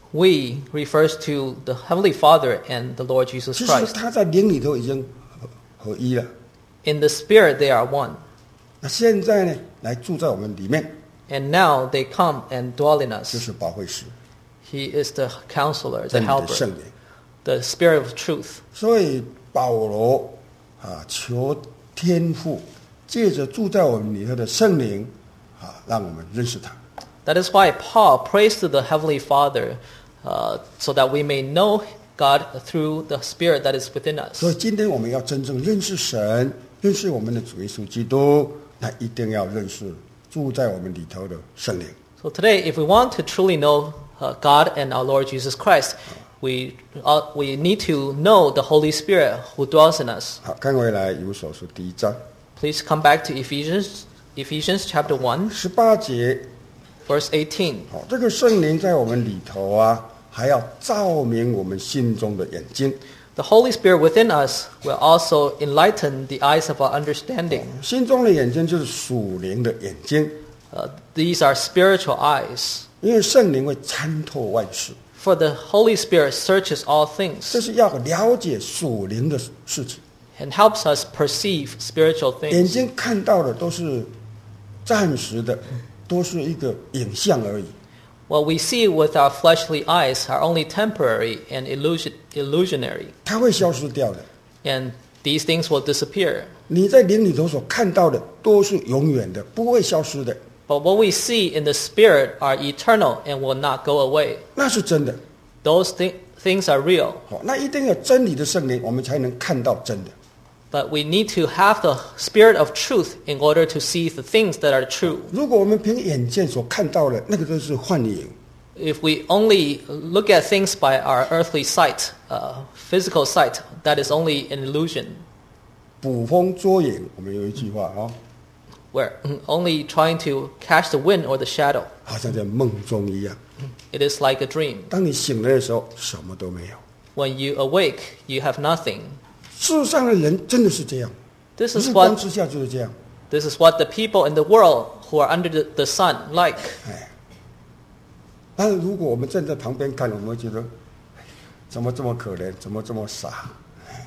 Speaker 1: We refers to the Heavenly Father and the Lord Jesus
Speaker 2: 其实
Speaker 1: Christ.
Speaker 2: 他在灵里头已经合合一了。
Speaker 1: In the Spirit they are one.
Speaker 2: 那现在呢，来住在我们里面，
Speaker 1: And now they come and dwell in
Speaker 2: 就
Speaker 1: us.
Speaker 2: 是保惠师，
Speaker 1: He is the counselor,
Speaker 2: 真
Speaker 1: the
Speaker 2: 理的圣
Speaker 1: helper,
Speaker 2: 灵。
Speaker 1: the Spirit of truth.
Speaker 2: 所以保罗啊，求天父借着住在我们里头的圣灵啊，让我们认识他。
Speaker 1: That is why Paul prays to the Heavenly Father uh, so that we may know God through the Spirit that is within us.
Speaker 2: 所以今天我们要真正认识神，认识我们的主耶稣基督，那一定要认识住在我们里头的圣灵。
Speaker 1: So today, if we want to truly know uh, God and our Lord Jesus Christ, we, uh, we need to know the Holy Spirit who dwells in us.
Speaker 2: 好，看回来以弗所书第一章
Speaker 1: Please come back to Ephesians, Ephesians chapter one,
Speaker 2: 十八节。
Speaker 1: verse eighteen.
Speaker 2: 好，这个圣灵在我们里头啊，还要照明我们心中的眼睛。
Speaker 1: The Holy Spirit within us will also enlighten the eyes of our understanding.
Speaker 2: 心中的眼睛就是属灵的眼睛，
Speaker 1: Uh, these are spiritual eyes.
Speaker 2: 因为圣灵会参透万事，
Speaker 1: For the Holy Spirit searches all
Speaker 2: 这
Speaker 1: things
Speaker 2: 是要了解属灵的事情。
Speaker 1: and helps us perceive spiritual
Speaker 2: 眼
Speaker 1: things.
Speaker 2: 睛看到的都是暂时的，都是一个影像而已。
Speaker 1: What we see with our fleshly eyes are only temporary and illusion, illusionary,
Speaker 2: 它会消失掉的。
Speaker 1: and these things will disappear.
Speaker 2: 你在灵里头所看到的都是永远的，不会消失的，
Speaker 1: But what we see in the Spirit are eternal and will not go away.
Speaker 2: 那是真的。
Speaker 1: Those thi- things are real.
Speaker 2: 好，那一定要真理的圣灵，我们才能看到真的。
Speaker 1: But we need to have the Spirit of truth in order to see the things that are true.
Speaker 2: 如果我们凭眼见所看到的，那个都是幻影。
Speaker 1: If we only look at things by our earthly sight, uh, physical sight, that is only an illusion.
Speaker 2: 捕风捉影，我们有一句话啊、
Speaker 1: We're only trying to catch the wind or the shadow.
Speaker 2: 好像在梦中一样。
Speaker 1: It is like a dream.
Speaker 2: 当你醒来的时候，什么都没有。
Speaker 1: When you awake, you have nothing.
Speaker 2: 世上的人真的是这样，
Speaker 1: This
Speaker 2: 日
Speaker 1: is
Speaker 2: 光
Speaker 1: what
Speaker 2: 之下就是这样。
Speaker 1: this is what the people in the world who are under the, the sun like.
Speaker 2: 哎，但是如果我们站在旁边看，我们会觉得，哎怎么这么可怜，怎么这么傻？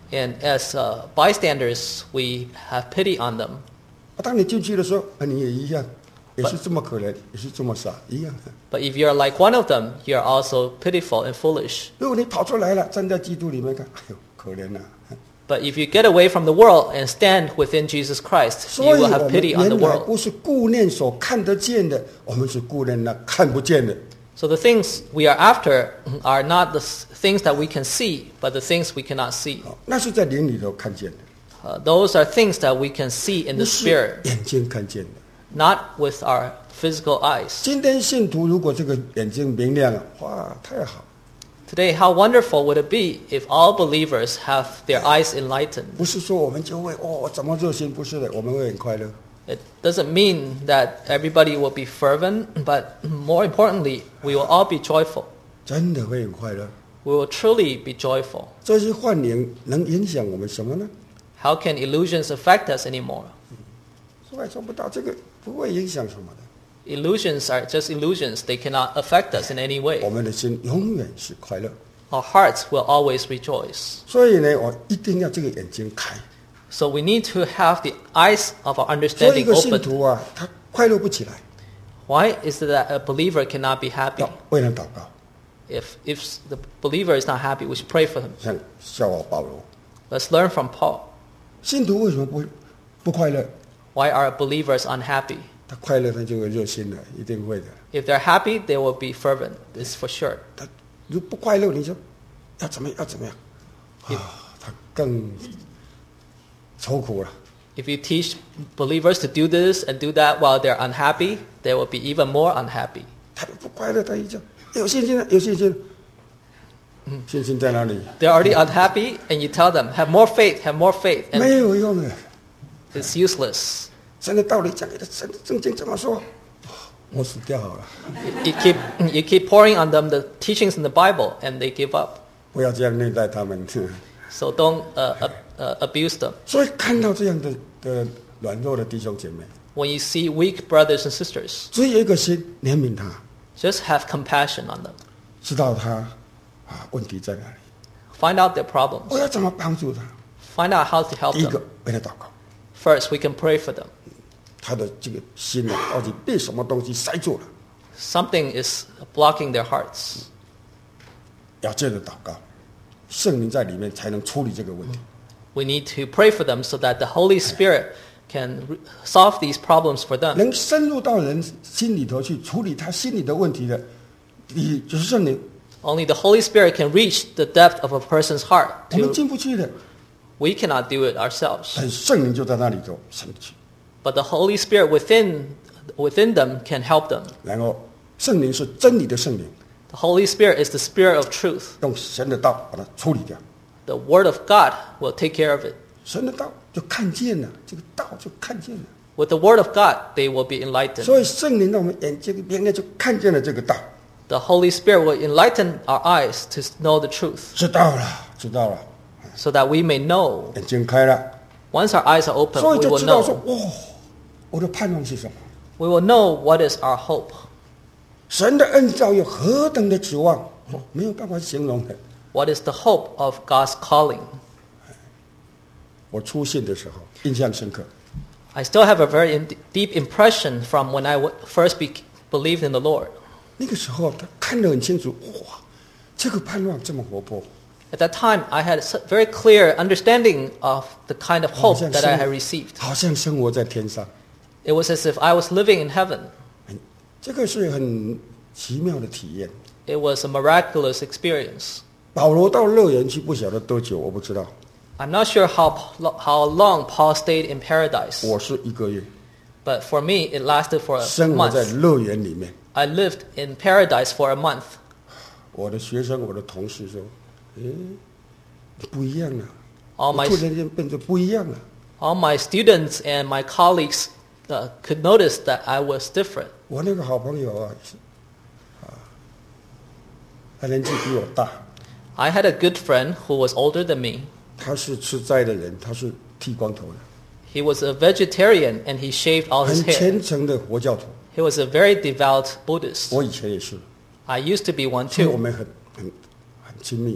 Speaker 1: And as uh, bystanders, we have pity on them.
Speaker 2: 当你进去的时候，啊，你也一样，也是这么可怜，也是这么傻，一样。
Speaker 1: But if you're like one of them, you're also pitiful and foolish.
Speaker 2: 如果你跑出来了，站在基督里面看，哎呦，可怜呐、啊！
Speaker 1: But if you get away from the world and stand within Jesus Christ,
Speaker 2: 所
Speaker 1: you
Speaker 2: 以
Speaker 1: will
Speaker 2: 我
Speaker 1: have
Speaker 2: 们
Speaker 1: pity on the
Speaker 2: 原来
Speaker 1: world.
Speaker 2: 不是顾念所看得见的，我们是顾念那看不见的。
Speaker 1: So the things we are after are not the s- things that we can see, but the things we cannot see.
Speaker 2: 哦那是在灵里头看见的，
Speaker 1: Uh, those are things that we can see in
Speaker 2: 不
Speaker 1: the
Speaker 2: 是
Speaker 1: spirit,
Speaker 2: 眼睛看见的。
Speaker 1: not with our physical eyes.
Speaker 2: 今天信徒如果这个眼睛明亮了，哇，太好！
Speaker 1: Today, how wonderful would it be if all believers have their eyes enlightened?
Speaker 2: 不是说我们就会哦怎么热心，不是的，我们会很快乐。
Speaker 1: It doesn't mean that everybody will be fervent, but more importantly, we will all be joyful.
Speaker 2: 真的会很快乐。
Speaker 1: We will truly be joyful.
Speaker 2: 这些幻影能影响我们什么呢？
Speaker 1: How can illusions affect us anymore?
Speaker 2: 说也说不到，这个不会影响什么的。
Speaker 1: Illusions are just illusions. They cannot affect us in any
Speaker 2: 我
Speaker 1: way.
Speaker 2: 们的心永远是快乐。
Speaker 1: Our hearts will always rejoice.
Speaker 2: 所以呢，我一定要这个眼睛开。
Speaker 1: So we need to have the eyes of our
Speaker 2: 所以一
Speaker 1: understanding
Speaker 2: 个信
Speaker 1: opened.
Speaker 2: 徒啊，他快乐不起来，
Speaker 1: Why is it that a believer cannot be happy?
Speaker 2: 要为人祷告。
Speaker 1: If, if the believer is not happy, we should pray for him.
Speaker 2: 像效法保罗，
Speaker 1: Let's learn from Paul.
Speaker 2: 信徒为什么不不快乐？
Speaker 1: Why are believers unhappy?
Speaker 2: 他快乐，他就会热心的，一定会的。
Speaker 1: If they're happy, they will be fervent. This is for sure.
Speaker 2: 他如果不快乐，你说要怎么样？要怎么样？啊，他更愁苦了。
Speaker 1: If you teach believers to do this and do that while they're unhappy, they will be even more unhappy.
Speaker 2: 他不快乐，他一讲有信心了，有信心了。嗯，信心在哪里？
Speaker 1: They're already unhappy, and you tell them, have more faith, have more faith,
Speaker 2: 没
Speaker 1: and
Speaker 2: 有用的。
Speaker 1: it's useless.
Speaker 2: 神的道理讲给他，神的圣经怎么说？我死掉好了。
Speaker 1: You keep, you keep pouring on them the teachings in the Bible, and they give up.
Speaker 2: 不要这样虐待他们。
Speaker 1: So don't uh, uh, uh, abuse them.
Speaker 2: 所以看到这样的的软弱的弟兄姐妹，
Speaker 1: When you see weak brothers and sisters,
Speaker 2: 只有一个心怜悯他，
Speaker 1: just have compassion on them.
Speaker 2: 知道他啊问题在哪里，
Speaker 1: Find out their problems.
Speaker 2: 我要怎么帮助他？
Speaker 1: Find out how to help
Speaker 2: 第一个
Speaker 1: them.
Speaker 2: 为他祷告，
Speaker 1: First, we can pray for them.
Speaker 2: 他的这个心呢，到底被什么东西塞住了？
Speaker 1: Something is blocking their hearts.
Speaker 2: 要借着祷告，圣灵在里面才能处理这个问题。
Speaker 1: We need to pray for them so that the Holy Spirit can re- solve these problems for them.
Speaker 2: 能深入到人心里头去处理他心里的问题的，你就是圣灵。
Speaker 1: Only the Holy Spirit can reach the depth of a person's heart.
Speaker 2: 我们
Speaker 1: To,
Speaker 2: 进不去的，
Speaker 1: we cannot do it ourselves.
Speaker 2: 但圣灵就在那里头伸去，
Speaker 1: But the Holy Spirit within, within them can help them.
Speaker 2: 然后圣灵是真理的圣灵，
Speaker 1: The Holy Spirit is the Spirit of truth.
Speaker 2: 用神的道把它处理掉。
Speaker 1: The Word of God will take care of it.
Speaker 2: 神的道就看见了，这个道就看见了。
Speaker 1: With the Word of God, they will be enlightened.
Speaker 2: 所以圣灵让我们眼睛明亮，就看见了这个道，
Speaker 1: The Holy Spirit will enlighten our eyes to know the truth
Speaker 2: 知道了，知道了，
Speaker 1: so that we may know.
Speaker 2: 眼睛开了，
Speaker 1: Once our eyes are open,
Speaker 2: 所以
Speaker 1: we
Speaker 2: 就
Speaker 1: will
Speaker 2: 知道说，
Speaker 1: know.
Speaker 2: 哦，我的盼望是什么？
Speaker 1: We will know what is our hope.
Speaker 2: 神的恩召有何等的指望，哦没有办法形容的。
Speaker 1: What is the hope of God's calling?
Speaker 2: 我出信的时候印象深刻，
Speaker 1: I still have a very in- deep impression from when I w- first be- believed in the Lord.
Speaker 2: 那个时候他看得很清楚，哇，这个盼望这么活泼，
Speaker 1: At that time, I had a s- very clear understanding of the kind of
Speaker 2: 好
Speaker 1: hope
Speaker 2: 像
Speaker 1: that I
Speaker 2: 生
Speaker 1: had received.
Speaker 2: 好像生活在天上。
Speaker 1: It was as if I was living in heaven.
Speaker 2: 这个是很奇妙的体验。
Speaker 1: It was a miraculous experience.
Speaker 2: 保罗到乐园去不晓得多久，我不知道，
Speaker 1: I'm not sure how, how long Paul stayed in paradise,
Speaker 2: 我是一个月
Speaker 1: but for me, it lasted for a
Speaker 2: 生活在
Speaker 1: month.
Speaker 2: 乐园里面。
Speaker 1: I lived in paradise for a month.
Speaker 2: 我的学生，我的同事说：“诶，你不一样了。”
Speaker 1: All
Speaker 2: 我
Speaker 1: my,
Speaker 2: 突然间变得不一样了。
Speaker 1: all my students and my colleagues uh, could notice that I was different.
Speaker 2: 我那个好朋友啊，是啊，他年纪比我大，
Speaker 1: I had a good friend who was older than me.
Speaker 2: 他是吃斋的人，他是剃光头的，
Speaker 1: He was a vegetarian and he shaved all
Speaker 2: 很
Speaker 1: his hair.
Speaker 2: 虔诚的佛教徒。
Speaker 1: He was a very devout Buddhist.
Speaker 2: 我以前也是，
Speaker 1: I used to be one
Speaker 2: 所以我
Speaker 1: too.
Speaker 2: 们很很很亲密。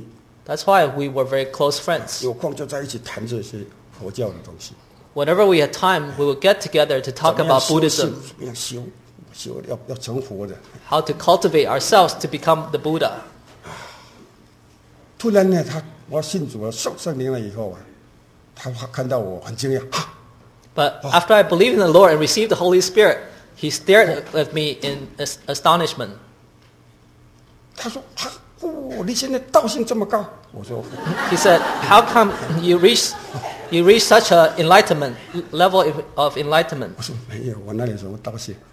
Speaker 1: That's why we were very close friends.
Speaker 2: 有空就在一起谈这些佛教的东西。
Speaker 1: Whenever we had time, we would get together to talk
Speaker 2: 怎么样
Speaker 1: about
Speaker 2: 修
Speaker 1: Buddhism,
Speaker 2: 行怎么样修，修要要成佛的。
Speaker 1: how to cultivate ourselves to become the Buddha.
Speaker 2: 突然呢，他我信主了，受圣灵了以后啊，他看到我很惊讶，哈，
Speaker 1: But after I believed in the Lord and received the Holy Spirit, he stared at me in as- astonishment.
Speaker 2: 他说：“哈，哦，你现在道性这么高。”我说
Speaker 1: He said, "How come you reach you reach such a enlightenment level of- of enlightenment?"
Speaker 2: 我说没有，我那里有什么道性？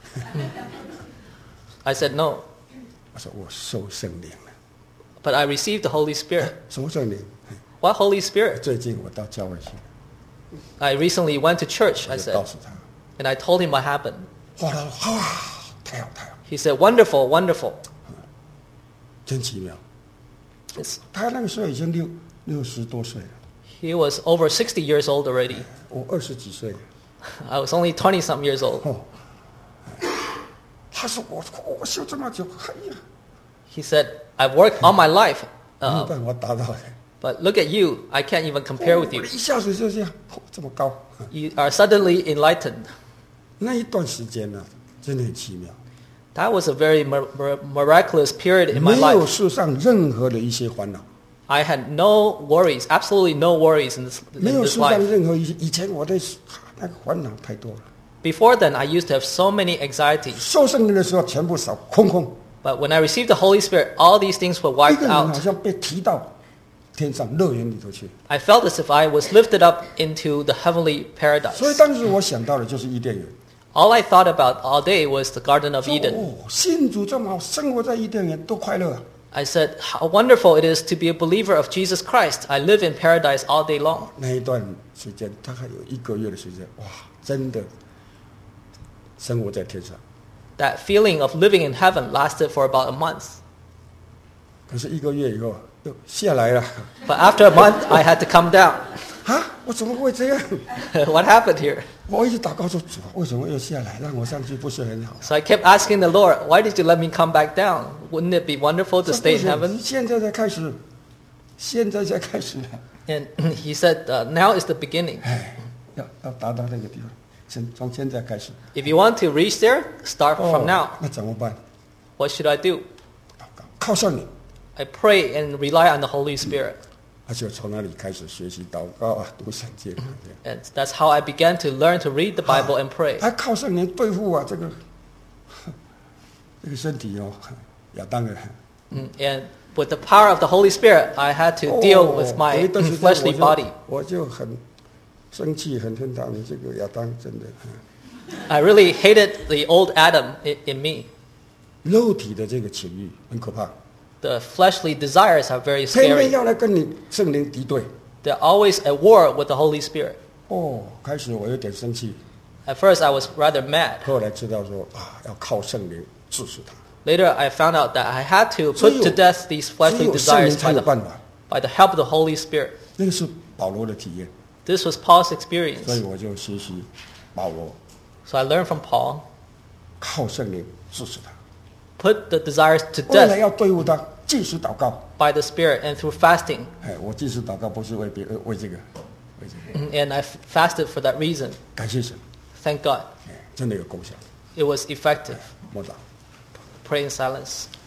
Speaker 1: I said, "No,
Speaker 2: 我说我受圣灵了。
Speaker 1: but I received the Holy Spirit."
Speaker 2: 什么圣灵？
Speaker 1: What Holy Spirit?
Speaker 2: 最近我到教会去，
Speaker 1: I recently went to church,
Speaker 2: 我
Speaker 1: I
Speaker 2: 就告
Speaker 1: said,
Speaker 2: 诉他，
Speaker 1: and I told him what happened.
Speaker 2: 哇，他说哇，太好太好，
Speaker 1: He said, "Wonderful, wonderful."
Speaker 2: 真奇妙。
Speaker 1: It's-
Speaker 2: 他那个时候已经六六十多岁了，
Speaker 1: He was over sixty years old already.
Speaker 2: 我二十几岁。
Speaker 1: I was only twenty some years old.
Speaker 2: 哦，他说我我修这么久，哎呀，
Speaker 1: He said, "I've worked all my life,
Speaker 2: 没有
Speaker 1: uh,
Speaker 2: 办法达到的。
Speaker 1: but look at you. I can't even compare with
Speaker 2: 哦
Speaker 1: you.
Speaker 2: 一下子就这样，哦这么高。
Speaker 1: You are suddenly enlightened."
Speaker 2: 那一段时间呢，真的很奇妙，
Speaker 1: That was a very mir- mir- miraculous period in my
Speaker 2: 没有
Speaker 1: life.
Speaker 2: 世上任何的一些烦恼，
Speaker 1: I had no worries, absolutely no worries in this,
Speaker 2: 没
Speaker 1: in
Speaker 2: 有
Speaker 1: this
Speaker 2: 世上
Speaker 1: life.
Speaker 2: 任何一些。以前我的那个烦恼太多了，
Speaker 1: Before then, I used to have so many anxieties.
Speaker 2: 受圣灵的时候全部扫空空，
Speaker 1: But when I received the Holy Spirit, all these things were
Speaker 2: 一
Speaker 1: wiped
Speaker 2: 个人好
Speaker 1: out.
Speaker 2: 像被提到天上乐园里头去。
Speaker 1: I felt as if I was lifted up into the heavenly
Speaker 2: 所以
Speaker 1: paradise.
Speaker 2: 当时我想到的就是伊甸园。
Speaker 1: All I thought about all day was the Garden of
Speaker 2: 说
Speaker 1: Eden.
Speaker 2: 哦，信主这么好，生活在伊甸园多快乐啊！
Speaker 1: I said, how wonderful it is to be a believer of Jesus Christ. I live in paradise all day long.
Speaker 2: 那一段时间大概有一个月的时间，哇，真的生活在天上。
Speaker 1: That feeling of living in heaven lasted for about a month.
Speaker 2: 可是一个月以后又下来了，
Speaker 1: But after a month, I had to come down.
Speaker 2: 啊，我怎么会这样？
Speaker 1: What happened here?
Speaker 2: 我一直祷告说主啊，为什么又下来？让我上去不是很好？
Speaker 1: So I kept asking the Lord, why did you let me come back down? Wouldn't it be wonderful to
Speaker 2: 这
Speaker 1: stay
Speaker 2: 不
Speaker 1: in
Speaker 2: 是
Speaker 1: heaven?
Speaker 2: 现在才开始，现在才开始，
Speaker 1: And he said, uh, now is the beginning.
Speaker 2: 哎，要要达到那个地方，从从现在开始。
Speaker 1: If you want to reach there, start
Speaker 2: 哦
Speaker 1: from now.
Speaker 2: 那怎么办？
Speaker 1: What should I do?
Speaker 2: 祷告，靠上你，
Speaker 1: I pray and rely on the Holy Spirit.
Speaker 2: 他就从那里开始学习祷告啊，读圣经。
Speaker 1: And that's how I began to learn to read the Bible and pray.
Speaker 2: 还靠圣灵对付啊，这个这个身体哦，亚当的。
Speaker 1: Mm, And with the power of the Holy Spirit, I had to deal with
Speaker 2: 有
Speaker 1: my
Speaker 2: 一段时间
Speaker 1: fleshly
Speaker 2: 我就
Speaker 1: body.
Speaker 2: 我就很生气，很恨他们这个亚当，真的，
Speaker 1: I really hated the old Adam in, in me.
Speaker 2: 肉体的这个情欲很可怕，
Speaker 1: The fleshly desires are very
Speaker 2: 偏偏
Speaker 1: scary.
Speaker 2: 要来跟你圣灵敌对。
Speaker 1: They're always at war with the Holy Spirit.
Speaker 2: 哦，开始我有点生气，
Speaker 1: At first, I was rather mad.
Speaker 2: 后来知道说啊，要靠圣灵治死他，
Speaker 1: Later, I found out that I had to
Speaker 2: 只有
Speaker 1: put to death these
Speaker 2: 只
Speaker 1: fleshly
Speaker 2: 有圣
Speaker 1: desires
Speaker 2: 灵才
Speaker 1: by
Speaker 2: 有
Speaker 1: the,
Speaker 2: 办法。
Speaker 1: by the help of the Holy Spirit.
Speaker 2: 那个是保罗的体验，
Speaker 1: This was Paul's
Speaker 2: 所以
Speaker 1: experience.
Speaker 2: 我就学习保罗，
Speaker 1: So I learned from Paul,
Speaker 2: 靠圣灵治死他。
Speaker 1: put the desires to
Speaker 2: 为了
Speaker 1: death
Speaker 2: 要对付他，即时祷告。
Speaker 1: by the Spirit and through fasting.
Speaker 2: 哎，我即时祷告不是为别为这个，为这个，
Speaker 1: And I fasted for that reason.
Speaker 2: 感谢神，
Speaker 1: Thank God.
Speaker 2: 哎，真的有功效。
Speaker 1: It was effective.
Speaker 2: 莫祷。
Speaker 1: Pray in silence.